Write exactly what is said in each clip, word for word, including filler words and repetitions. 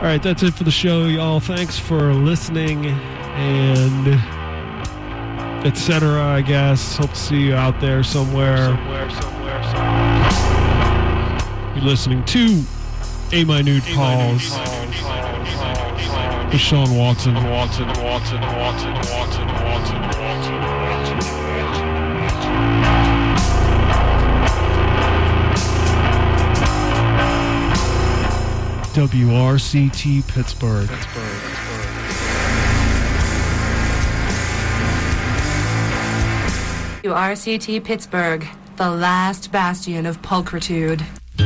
All right, that's it for the show, y'all. Thanks for listening and et cetera, I guess. Hope to see you out there somewhere. Somewhere, somewhere, somewhere. You're listening to A Minute Calls with Sean Watson. Watson, Watson, Watson, Watson, Watson, Watson, W R C T Pittsburgh. Pittsburgh. W R C T Pittsburgh, the last bastion of pulchritude.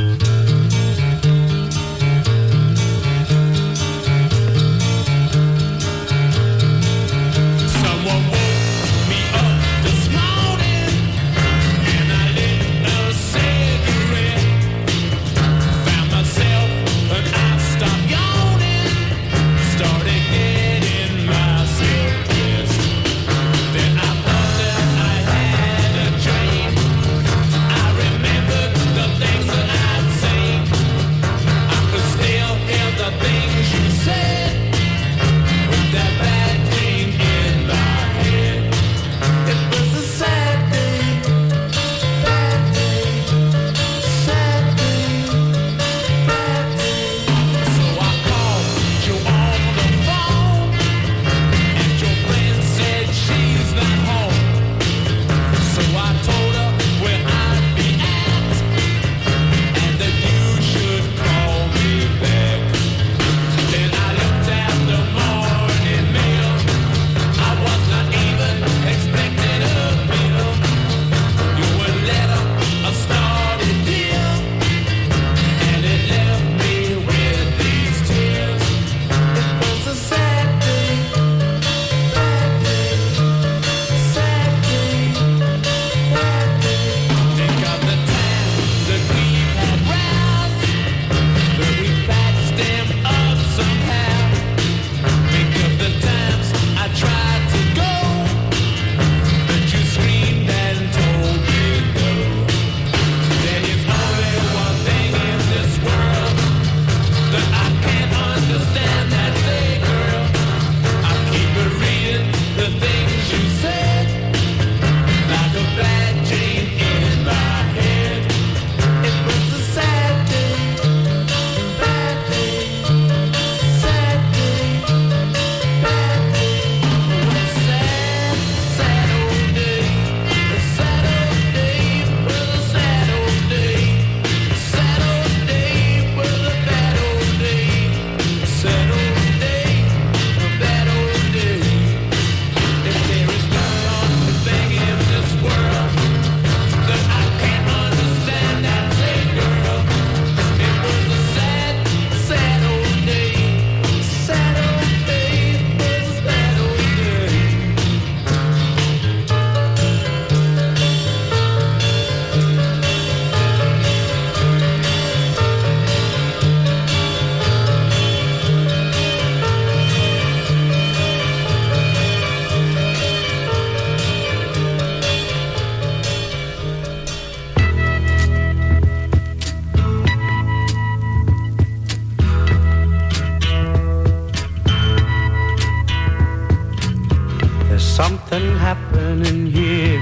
Something happening here,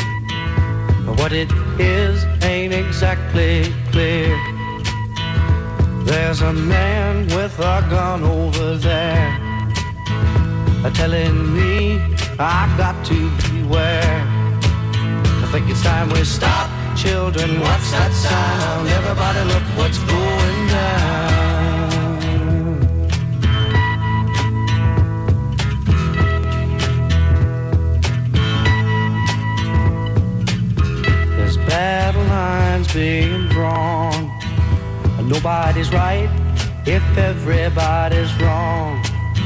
but what it is ain't exactly clear. There's a man with a gun over there, telling me I got to beware. I think it's time we stop, children. What's that sound? Everybody look what's going down. Battle lines being drawn, and nobody's right if everybody's wrong.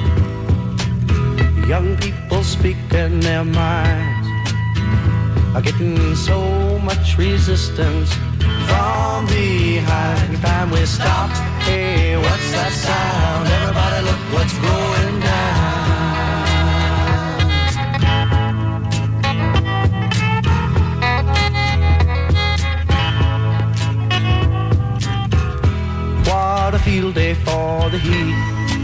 Young people speaking their minds are getting so much resistance from behind. Time we stop. Hey, what's that sound? Everybody look what's going down. What a field day for the heat.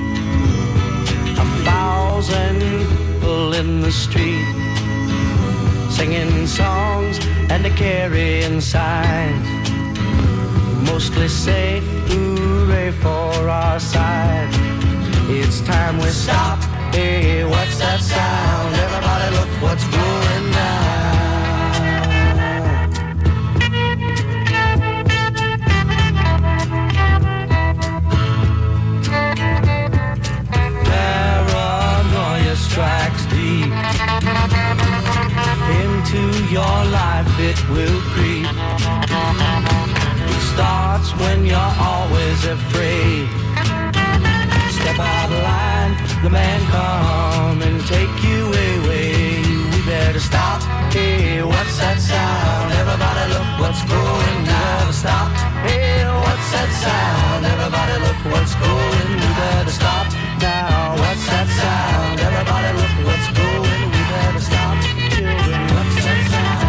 A thousand people in the street, singing songs and a carrying signs, mostly say hooray for our side. It's time we stop. Hey, what's that sound? Everybody look what's going down. Paranoia strikes deep into your life, it will creep. It starts when you're always afraid. Step out of line, the man come and take you away. We better stop. Hey, what's that sound? Everybody look what's going down. Stop. Hey, what's that sound? Everybody look what's going. We better stop now. What's that sound? Everybody look what's going. We better stop. Children, what's that sound?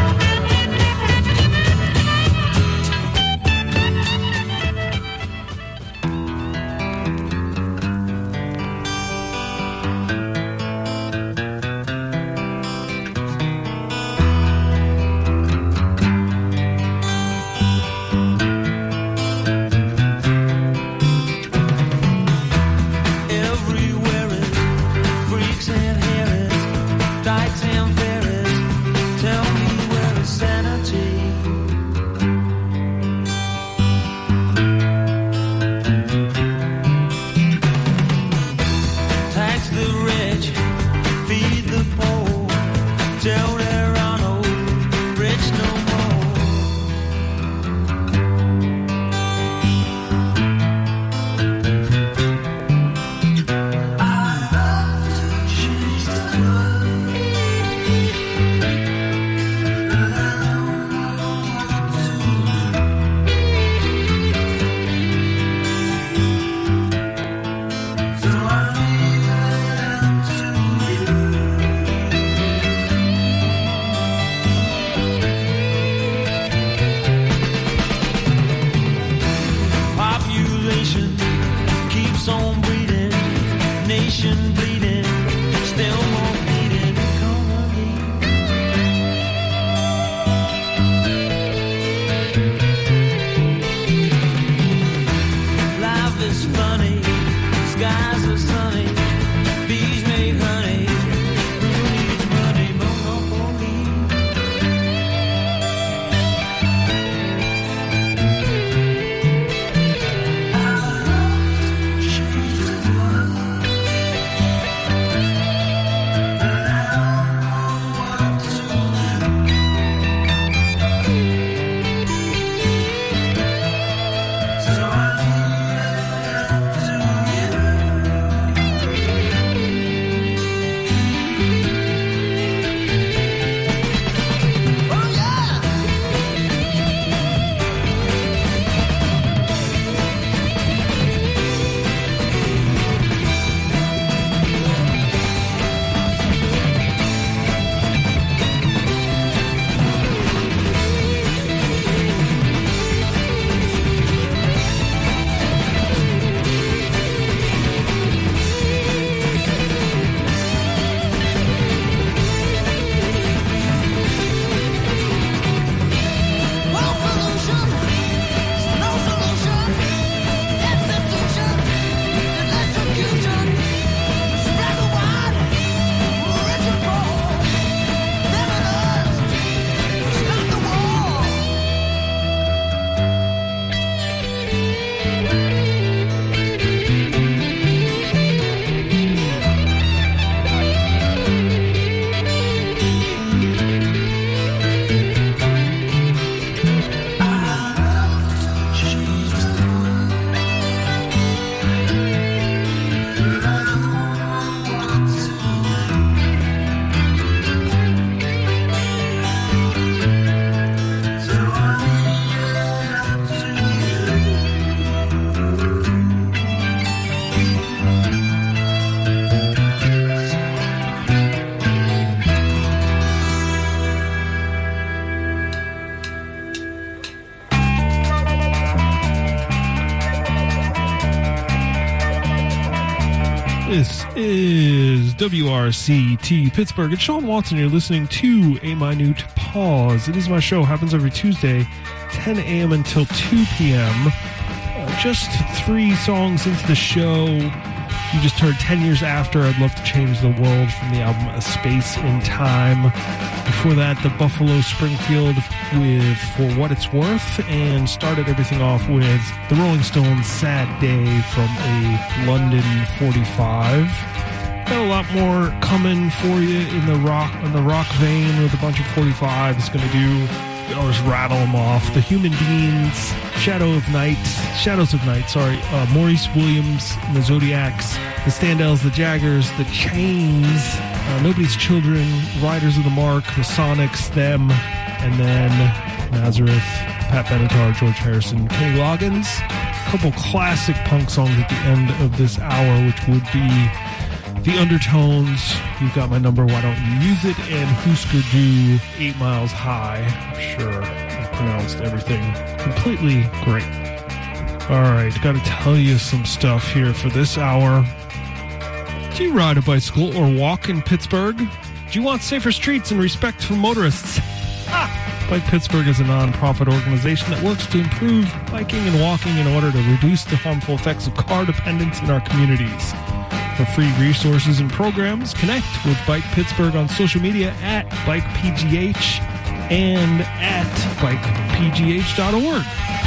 This is W R C T Pittsburgh. It's Sean Watson. You're listening to A Minute Pause. It is my show. Happens every Tuesday, ten a.m. until two p.m. Uh, just three songs into the show. You just heard ten years After I'd Love to Change the World from the album A Space in Time. Before that, the Buffalo Springfield with For What It's Worth, and started everything off with the Rolling Stones' Sad Day from a London forty-five. Got a lot more coming for you in the rock in the rock vein with a bunch of forty-fives. Going to do, I'll just rattle them off. The Human Beings, Shadow of Night, Shadows of Night, sorry, uh, Maurice Williams and the Zodiacs, the Standells, the Jaggers, the Chains, uh, Nobody's Children, Riders of the Mark, the Sonics, Them, and then Nazareth, Pat Benatar, George Harrison, Kenny Loggins. A couple classic punk songs at the end of this hour, which would be The Undertones, You've Got My Number, Why Don't You Use It, and Husker Du, Eight Miles High. I'm sure I pronounced everything completely great. Alright, gotta tell you some stuff here for this hour. Do you ride a bicycle or walk in Pittsburgh? Do you want safer streets and respect for motorists? Ha! Bike Pittsburgh is a non-profit organization that works to improve biking and walking in order to reduce the harmful effects of car dependence in our communities. For free resources and programs, connect with Bike Pittsburgh on social media at Bike P G H and at bike p g h dot org.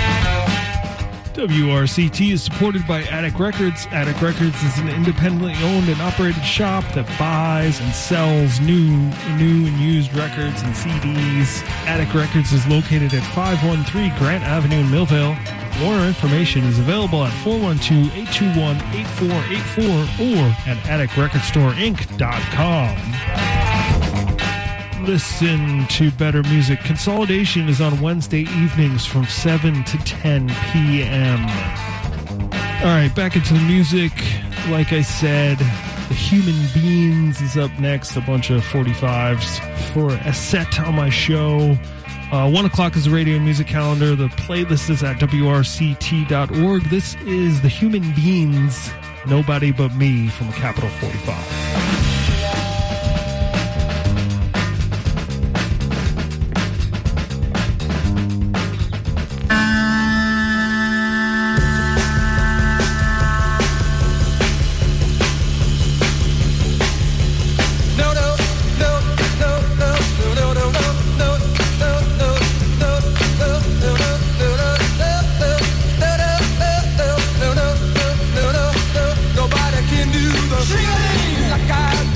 W R C T is supported by Attic Records. Attic Records is an independently owned and operated shop that buys and sells new, new and used records and C Ds. Attic Records is located at five one three Grant Avenue in Millvale. More information is available at four one two, eight two one, eight four eight four or at attic record store inc dot com. Listen to better music. Consolidation is on Wednesday evenings from seven to ten p.m. All right, back into the music. Like I said, The Human Beings is up next. A bunch of forty-fives for a set on my show. Uh, one o'clock is the radio and music calendar. The playlist is at w r c t dot org. This is The Human Beings, Nobody But Me from a Capital forty-five. Like I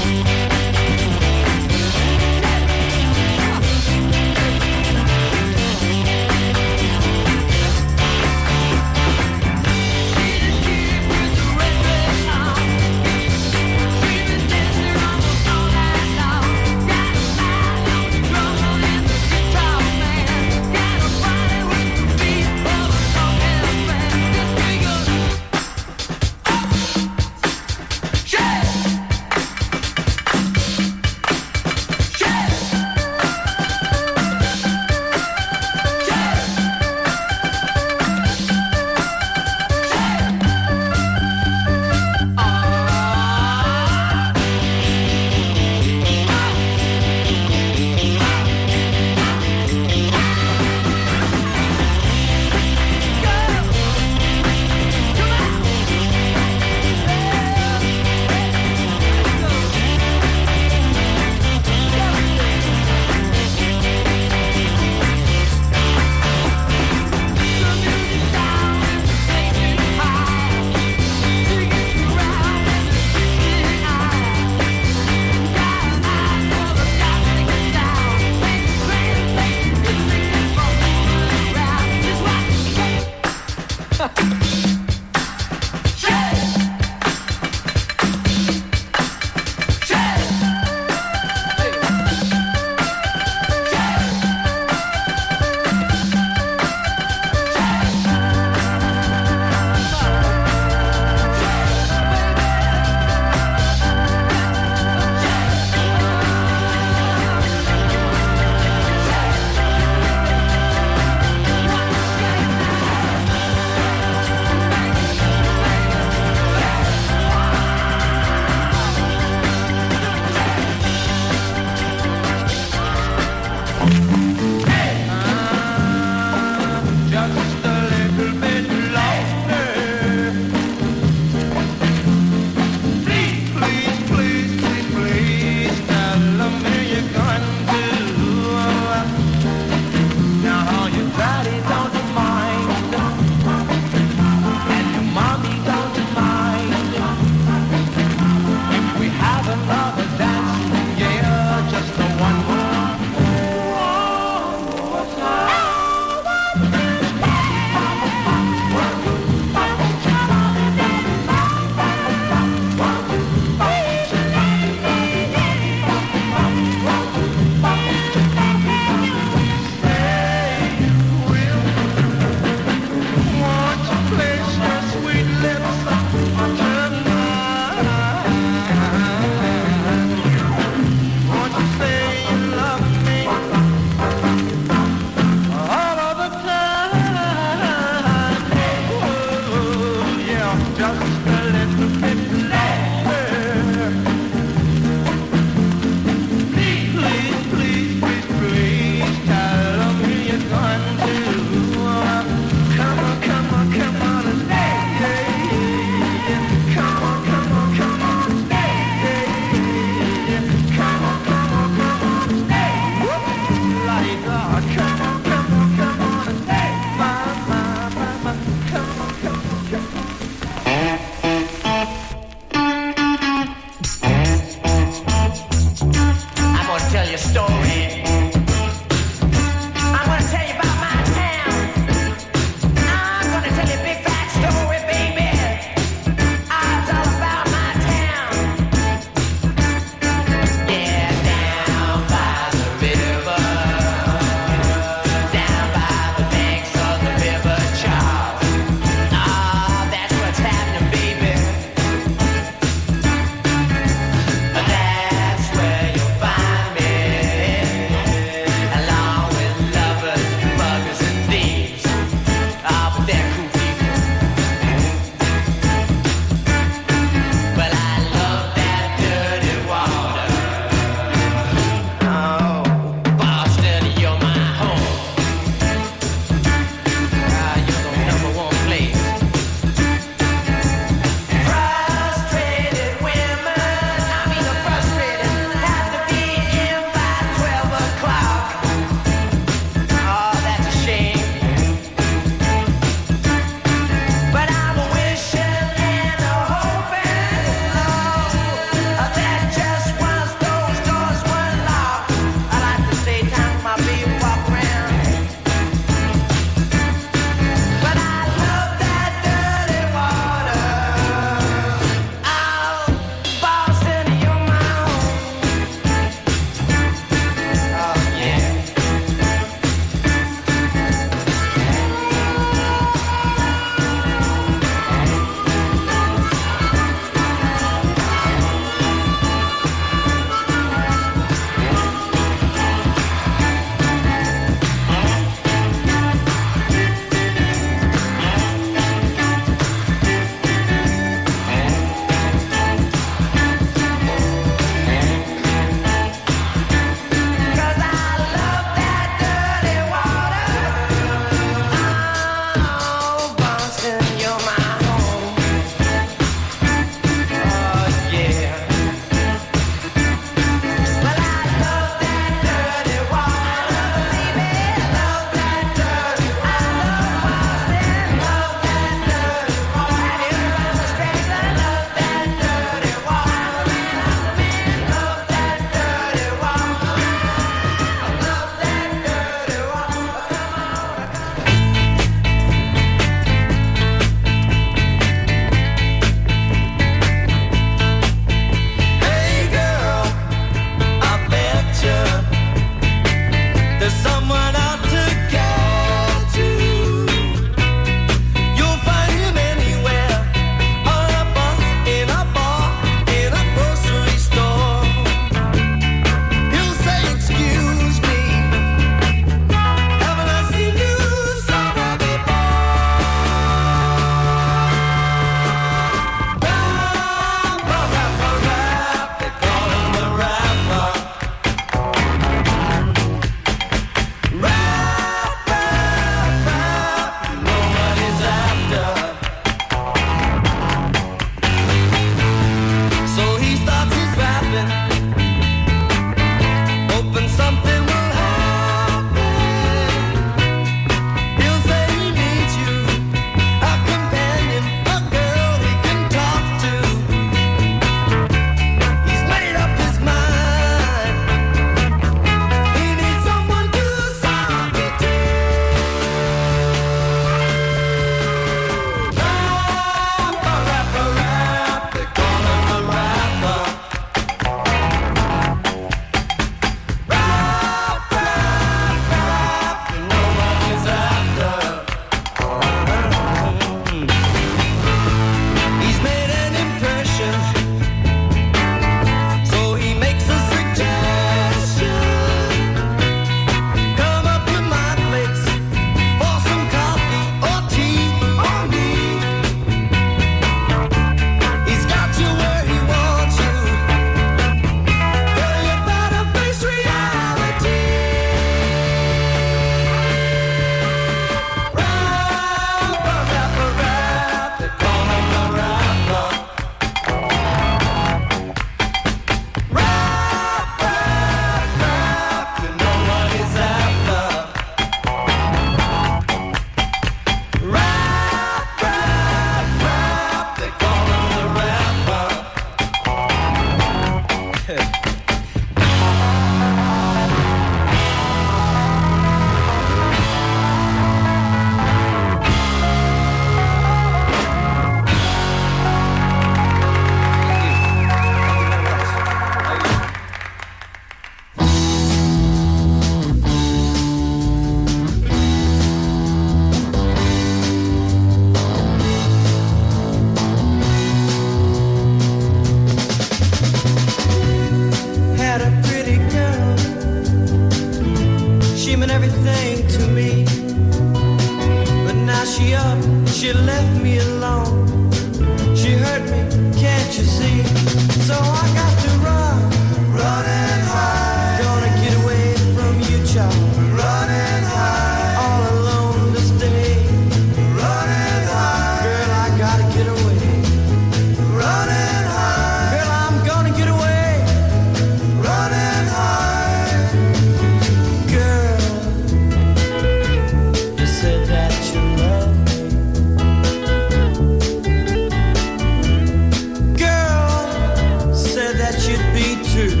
that you'd be true.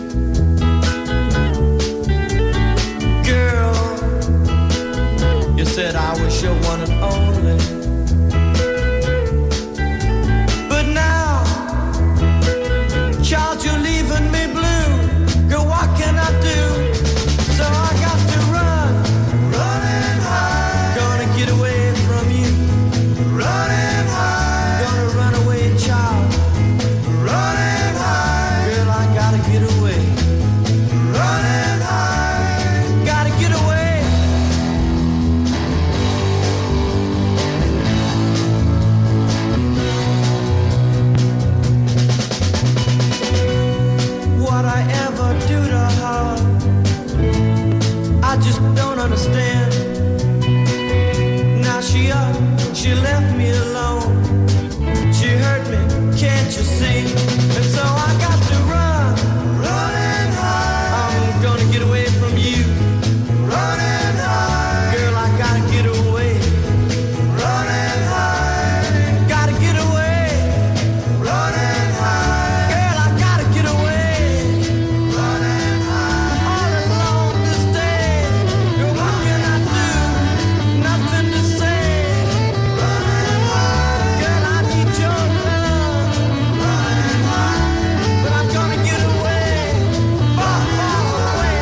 Girl, you said I was your one and only. But now, child, you're leaving me blue. Girl, what can I do? So I got to run, run and hide. Gonna get away from you, run and hide. Gonna run away, child, run and hide. Girl, I gotta get away, run and hide. Gotta get away. What I ever do to her, I just don't understand. Now she up, she left me alone. She hurt me, can't you see? And so I got to run, run and hide. I'm gonna get away from you, run and hide. Girl, I gotta get away, run and hide. Gotta get away, run and hide. Girl, I gotta get away, run and hide. All alone this day, girl, what can I do? Nothing to say, run and hide. Girl, I need your love, run and hide. But I'm gonna get away, far, far away.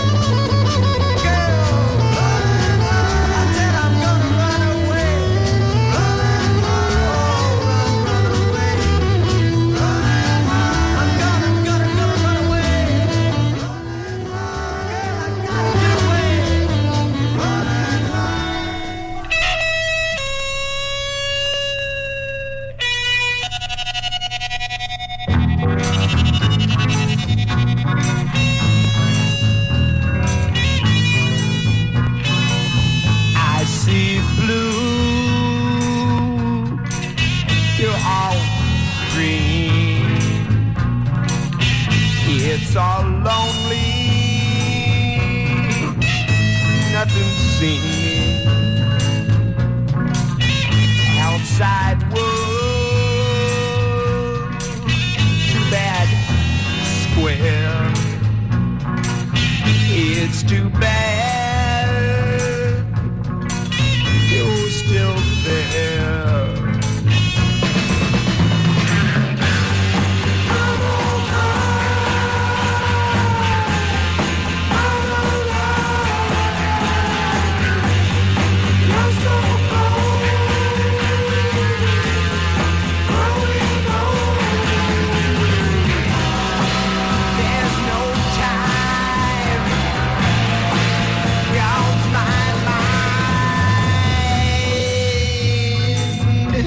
Girl, run and hide. I said I'm gonna run away, run and hide. Oh, run, run away, run and hide. I'm gonna, gonna, gonna run away, run and hide. Girl, I gotta get away, run and hide. I see blue, you're all green. It's all lonely, nothing seen. Outside world, too bad, square. It's too bad you're still there. There's no time on my mind.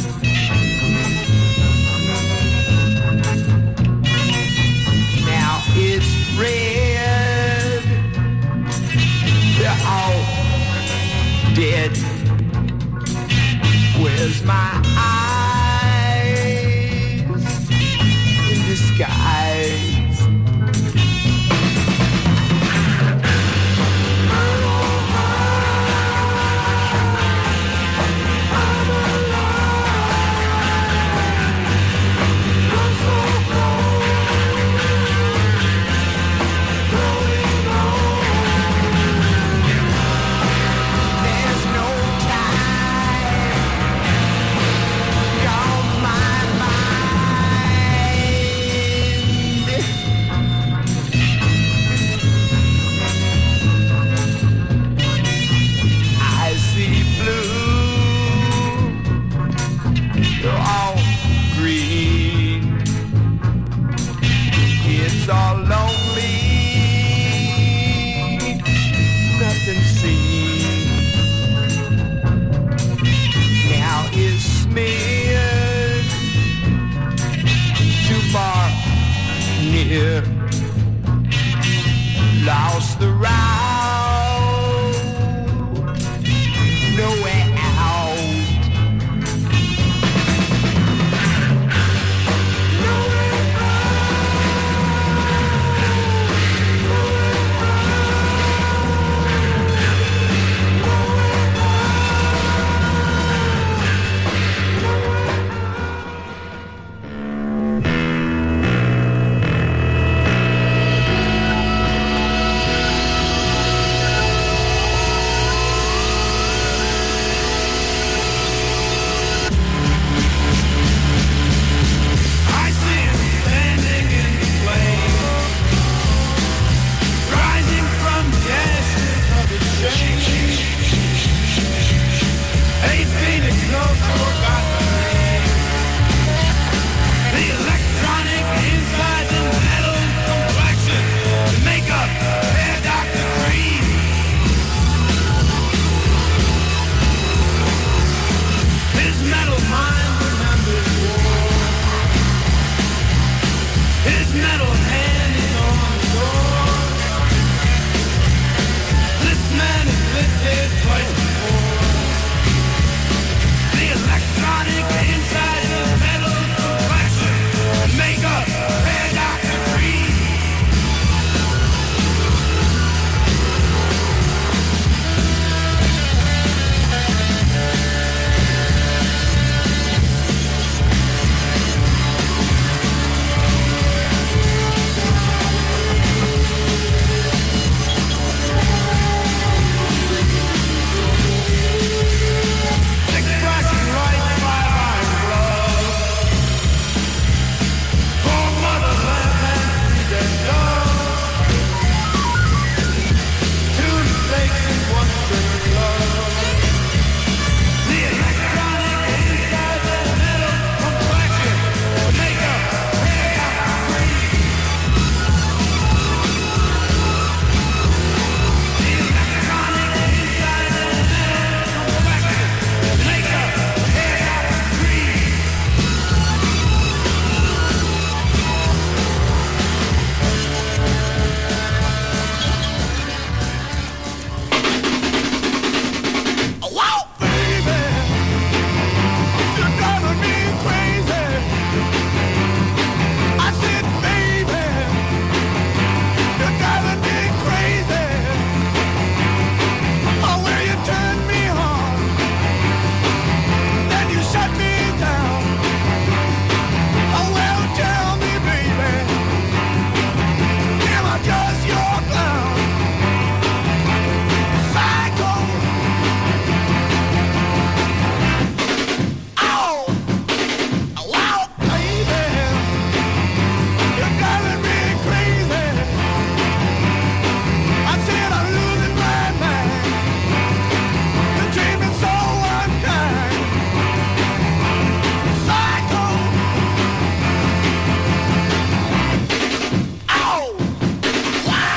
Now it's red, they're all dead. Where's my eyes in disguise? There's no time on my mind. I see blue, you're all green. It's all lonely, nothing seen. Now it's smeared, too far, near. Lost the route, nowhere out. electronic inside the metal complexion to make up hair Doctor Green. His metal mind remembers war. His metal hand is on the door. This man has lived here twice before. The electronic inside the metal complexion make up hair Doctor Green. Six flashing lights, five iron gloves. Four motherland and three dead dogs. Two mistakes and one string of love. The electronic inside the metal complexion make up hair Doctor Green. The electronic inside the metal complexion make up hair Doctor Green. Wow, baby, you're driving me crazy. I said, baby, you're driving me crazy. Oh, where you turn me on, then you shut me down. Oh, well, tell me, baby, am I just your clown? Psycho. Ow! Wow, baby, you're driving me crazy. I said I'm losing my mind. You treat me so unkind. Psycho. Ow! Wow!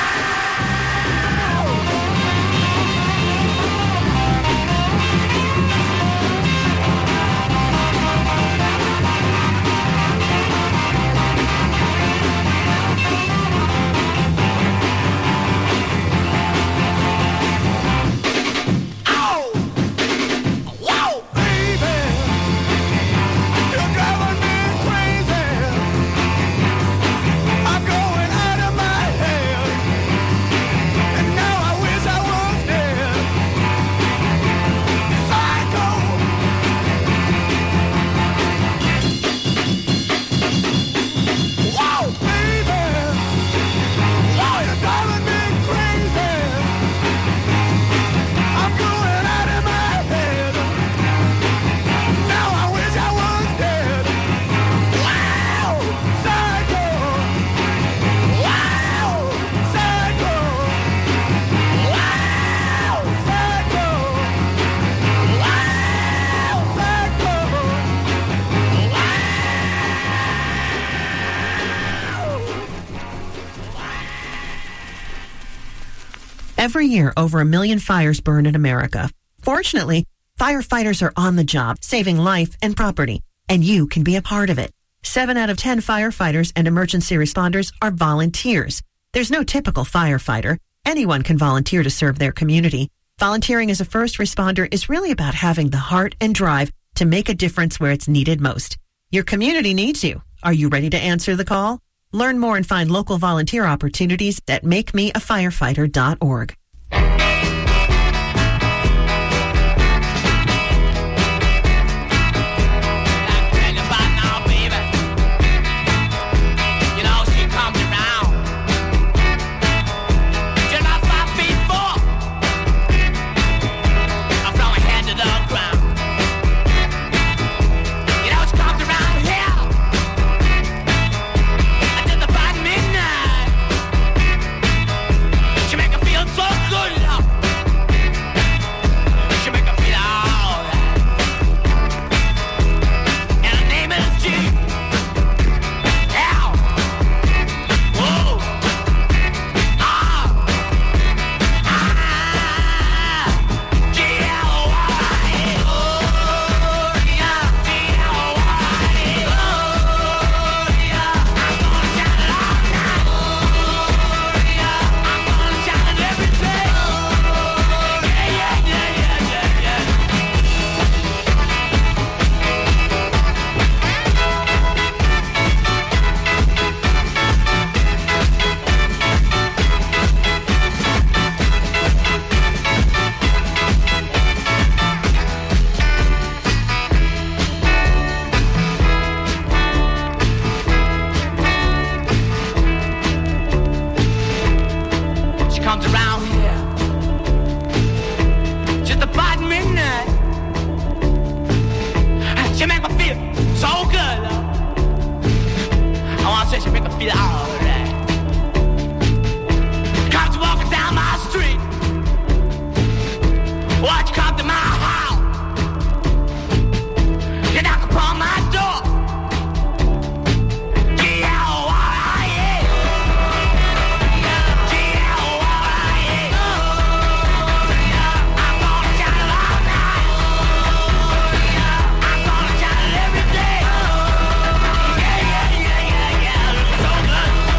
Ow! Wow, baby, you're driving me crazy. I'm going out of my head, and now I wish I was dead. Psycho. Wow, baby, wow, you're driving me crazy. I'm going out of my head. Now I wish I was dead. Wow, psycho. Wow, psycho. Wow, psycho. Wow, psycho. Every year, over a million fires burn in America. Fortunately, firefighters are on the job, saving life and property, and you can be a part of it. Seven out of ten firefighters and emergency responders are volunteers. There's no typical firefighter. Anyone can volunteer to serve their community. Volunteering as a first responder is really about having the heart and drive to make a difference where it's needed most. Your community needs you. Are you ready to answer the call? Learn more and find local volunteer opportunities at make me a firefighter dot org. She make her feel so says she make her feel alright. Comes walking down my street. Watch come to my house. You knock upon my door. G L Y I A. G L Y I A. I'm gonna shout it all night. I'm gonna shout it every day. Yeah, yeah, yeah, yeah, yeah. So good.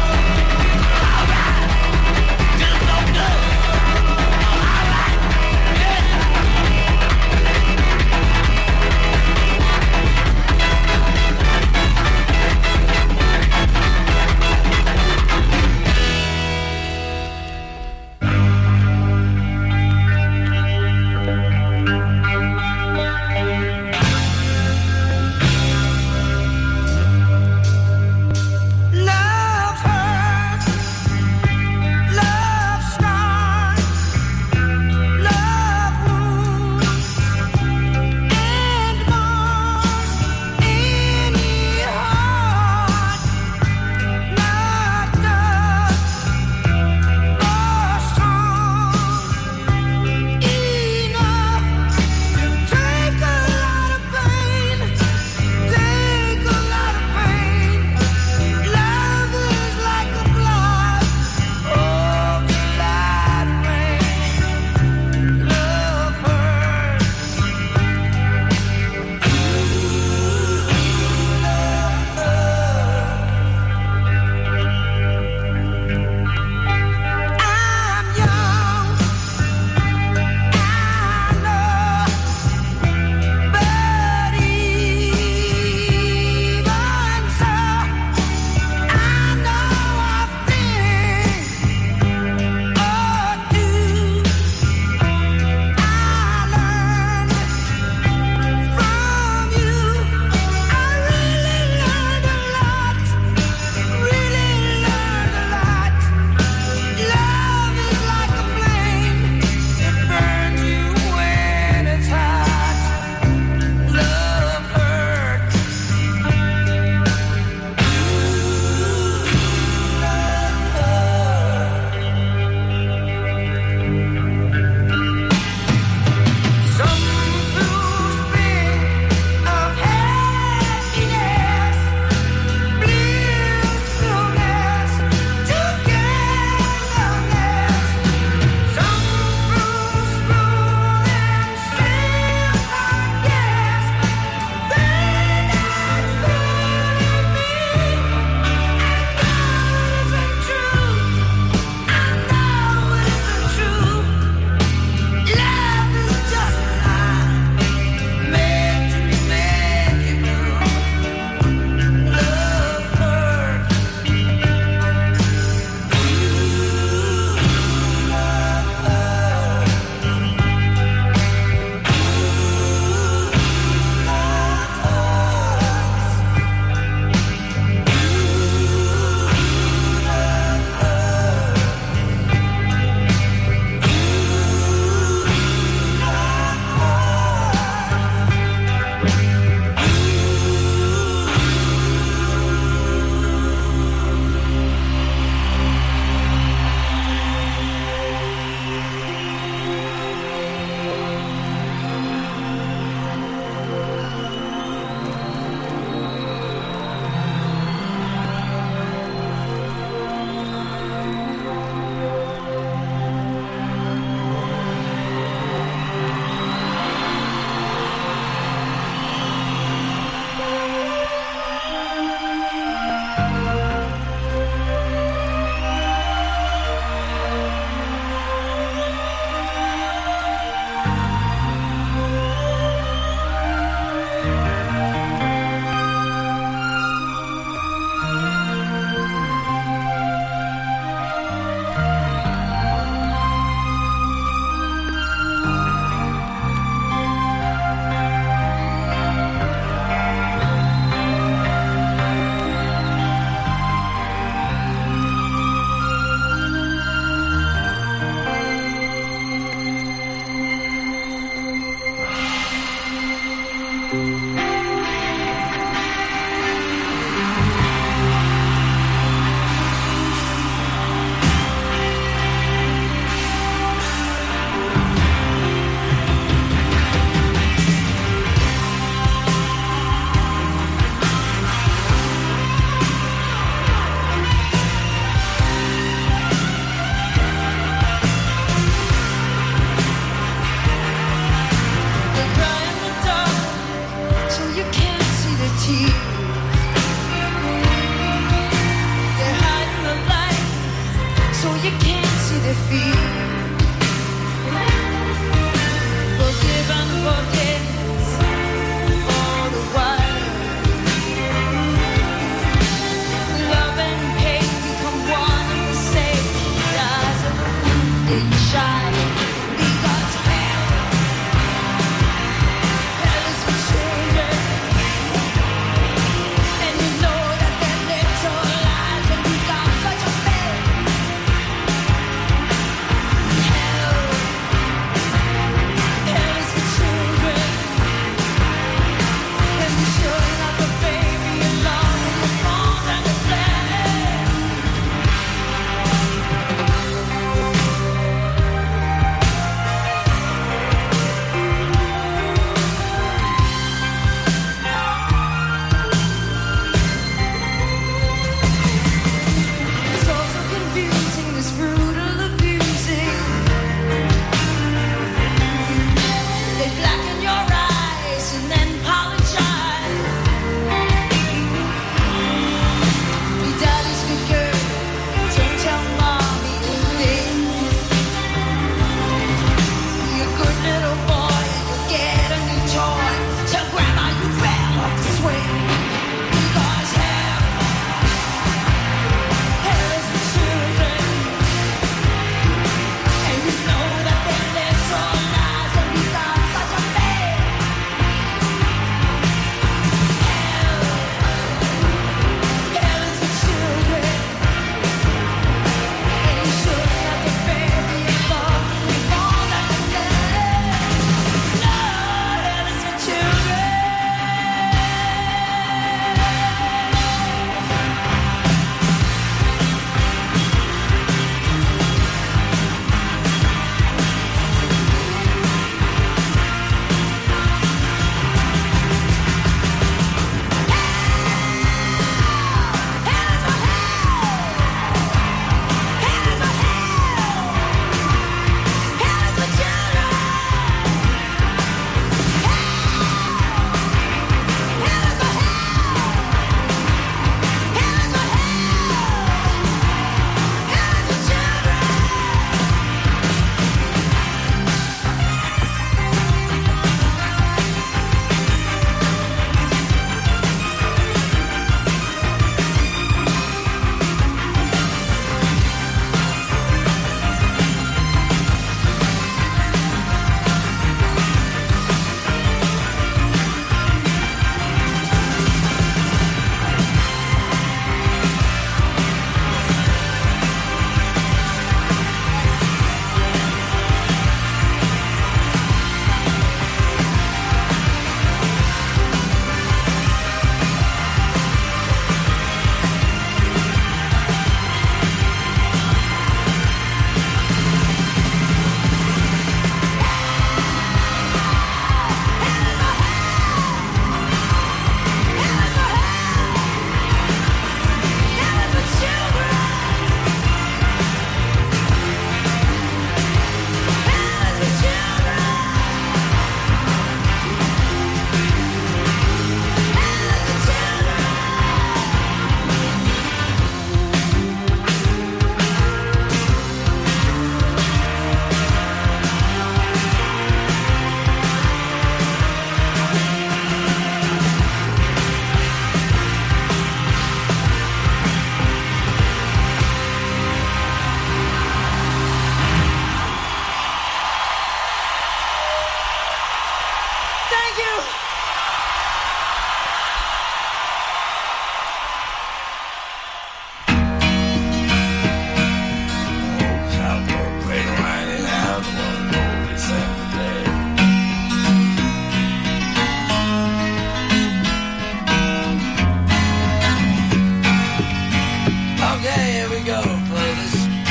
you can't see defeat. Forgive and forget all the while. Love and pain become one and the same. Eyes of a wounded child. Because hell, hell is for children. And you know that their little lives have become such a fail. Hell, hell is for children. And you should not the baby alone in the phone and the plan. It's all so confusing, this brutal abusing. They blacken your eyes and then apologize. Your daddy's good girl, don't tell mommy a thing. You're a good little boy, you'll get a new toy. Tell grandma you fell off the swing. Because hell, hell is for children. And you know that their little lives have become such a fail. Hell, hell is for children. And you should have the baby alone before that day. No, hell is for children. Thank you. Okay, here we go, brothers.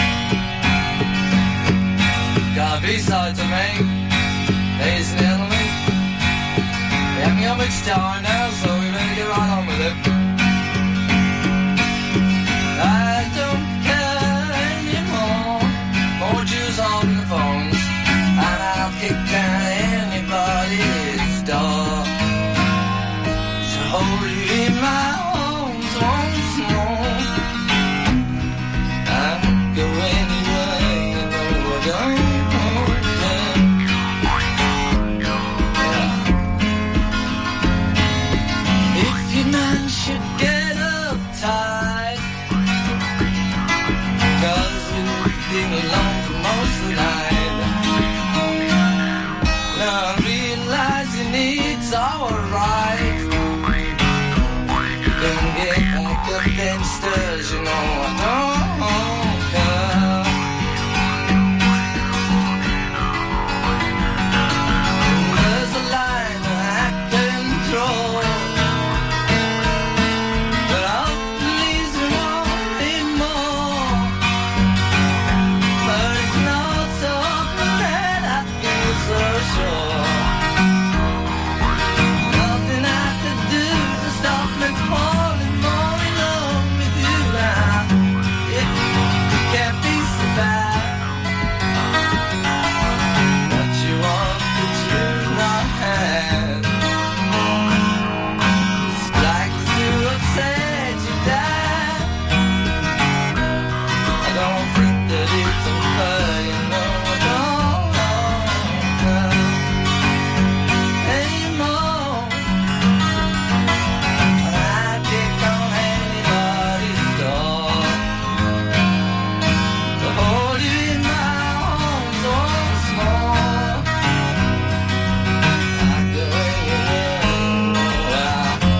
Got a B-side to make, ladies and gentlemen. We haven't got much time now, so we better get right on with it. I don't care anymore. More Jews holding the phones, and I'll kick down anybody's door. So hold you in my arms once more. I'll go anywhere. sing along for most of the night. Now I realize your needs are alright. Don't get back up then stirs, you know I don't care. There's a line I can throw, but I'll please you wanting more. But it's not so that I feel so sure. Nothing I could do to stop me falling more in love with you now. It can't be so bad. What you want that you not had. It's like to upset you, Dad. I don't think that it's unfair, you know. I don't know anymore. I kick on anybody's door to hold you in my arms once more. I go anywhere.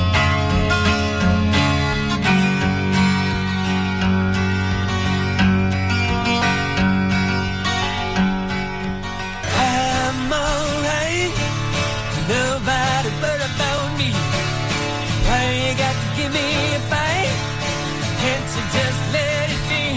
I'm alright. Nobody but about me. Why you got to give me a fight? Can't you just let it be?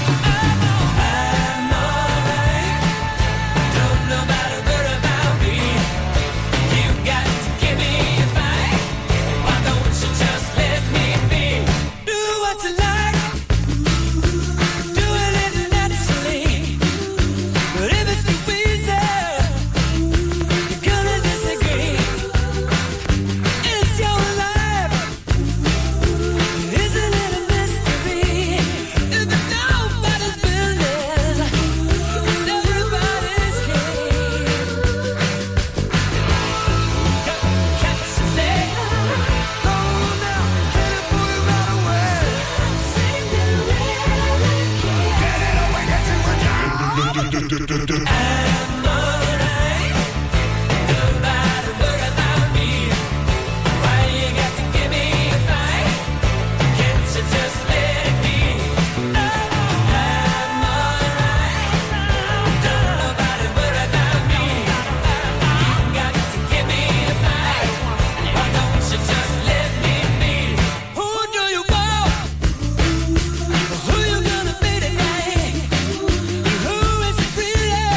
I'm alright. Don't nobody but about me. You got to give me a fight. Why don't you just let me be? Do what you like. Do it naturally. But if it's too easy, you're gonna disagree. It's your life. Isn't it a mystery? If it's nobody's business, it's everybody's game. Can't you say, oh now, can you put it right away? Get it away, get it away now. I'm alright. Nobody worry about me. Why you got to give me a fight? Can't you just let it be? I'm alright. Don't nobody worry about me. You got to give me a fight. Why don't you just let me be? Who do you want? Who you gonna be tonight? Who is it really?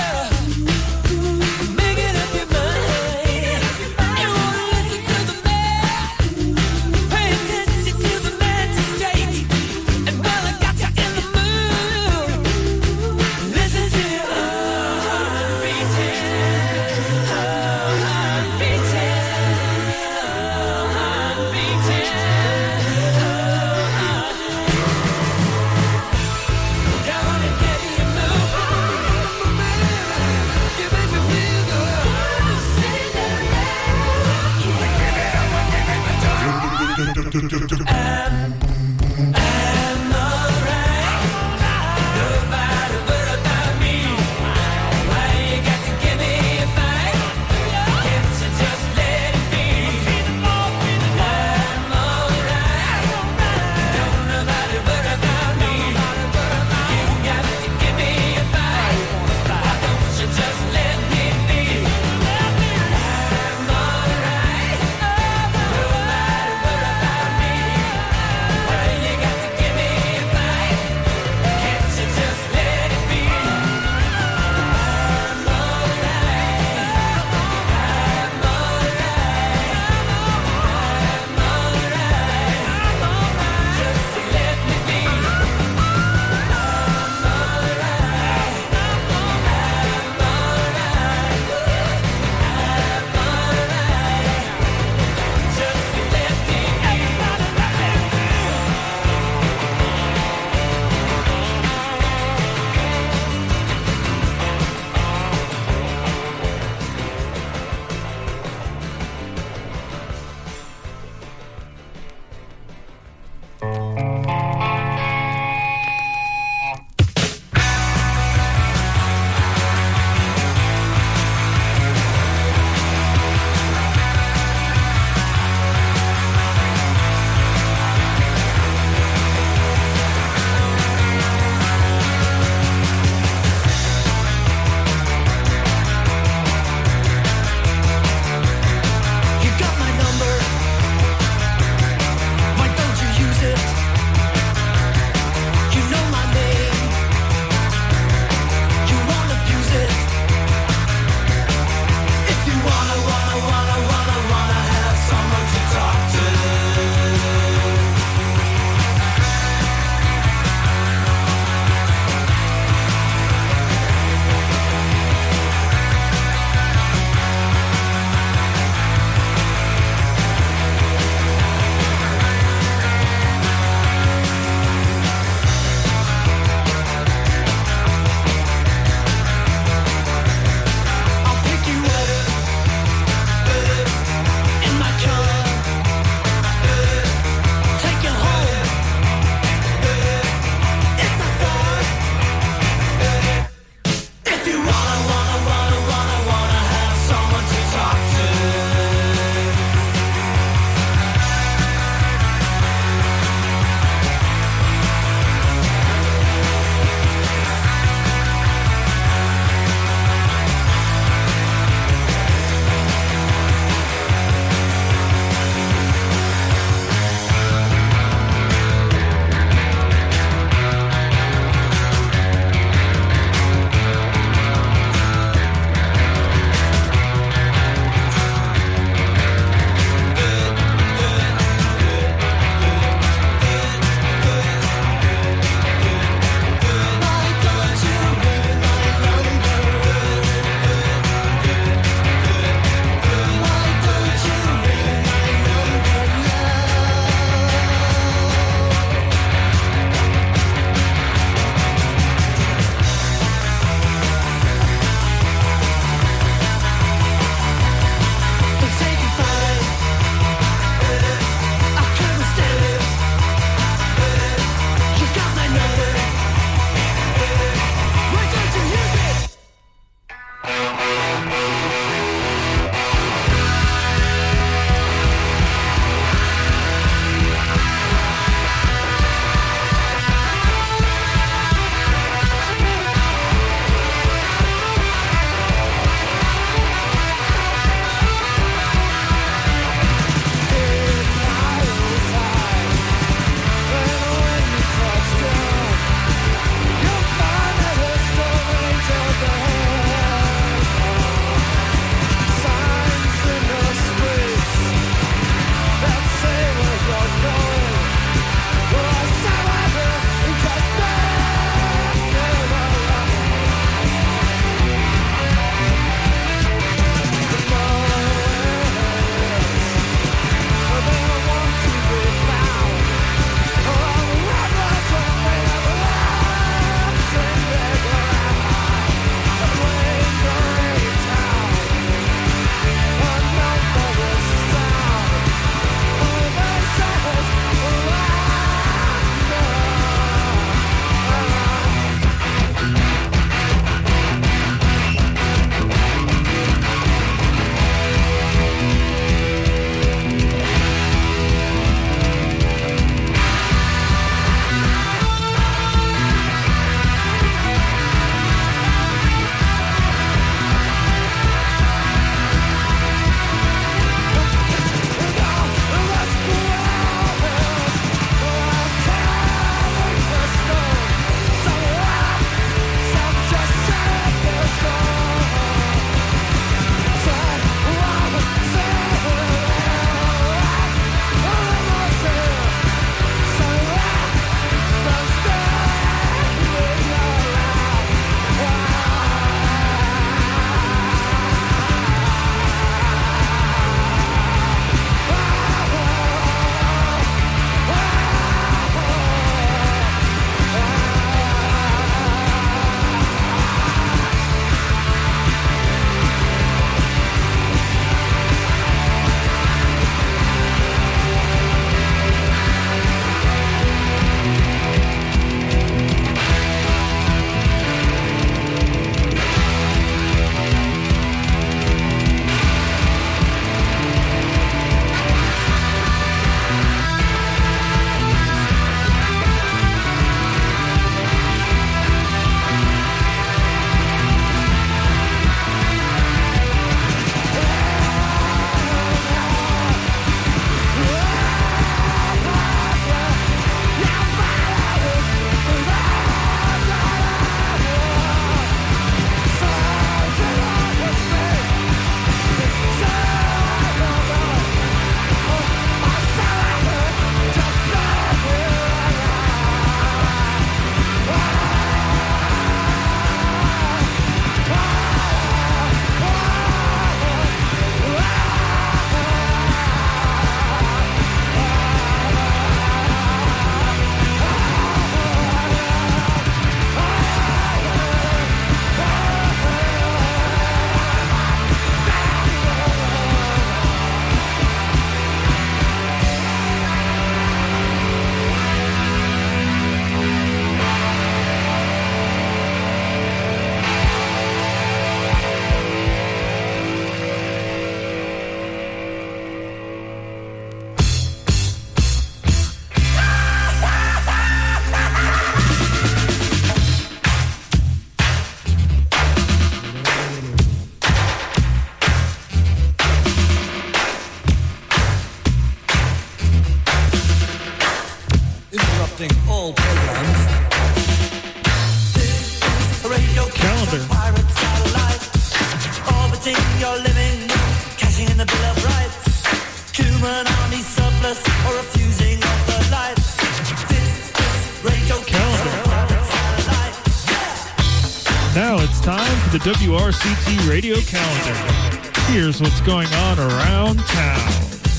Now it's time for the W R C T radio calendar. Here's what's going on around town.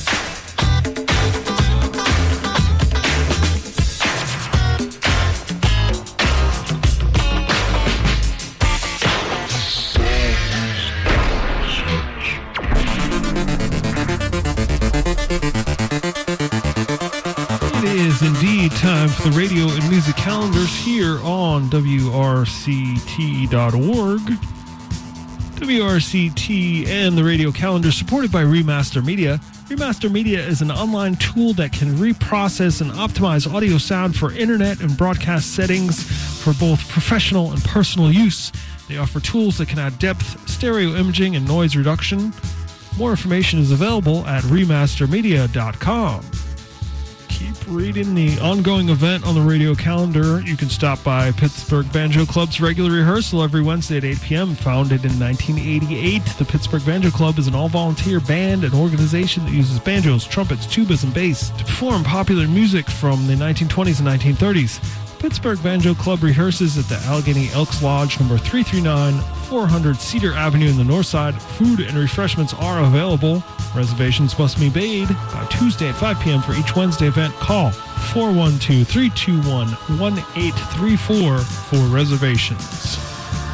It is indeed time for the radio and music calendars here on W R C T dot org. W R C T and the radio calendar supported by Remaster Media. Remaster Media is an online tool that can reprocess and optimize audio sound for internet and broadcast settings for both professional and personal use. They offer tools that can add depth, stereo imaging, and noise reduction. More information is available at remaster media dot com. Keep reading the ongoing event on the radio calendar. You can stop by Pittsburgh Banjo Club's regular rehearsal every Wednesday at eight p.m. Founded in nineteen eighty-eight, the Pittsburgh Banjo Club is an all-volunteer band and organization that uses banjos, trumpets, tubas, and bass to perform popular music from the nineteen twenties and nineteen thirties. Pittsburgh Banjo Club rehearses at the Allegheny Elks Lodge, number three three nine, four hundred Cedar Avenue in the north side. Food and refreshments are available. Reservations must be made by Tuesday at five p.m. for each Wednesday event. Call four one two, three two one, one eight three four for reservations.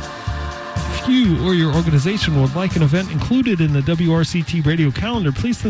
If you or your organization would like an event included in the W R C T radio calendar, please